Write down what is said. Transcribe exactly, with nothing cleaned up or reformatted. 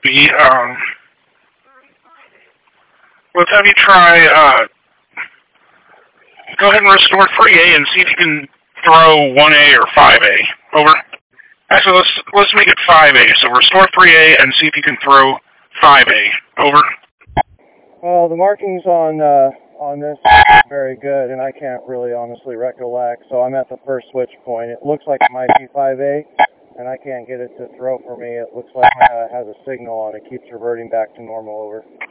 B. Um, let's have you try, uh, go ahead and restore three A and see if you can throw one A or five A. Over. Actually, let's, let's make it five A. So restore three A and see if you can throw five A. Over. Well, the markings on uh, on this are very good, and I can't really honestly recollect, so I'm at the first switch point. It looks like it might be five A, and I can't get it to throw for me. It looks like it has a signal on it. It keeps reverting back to normal. Over.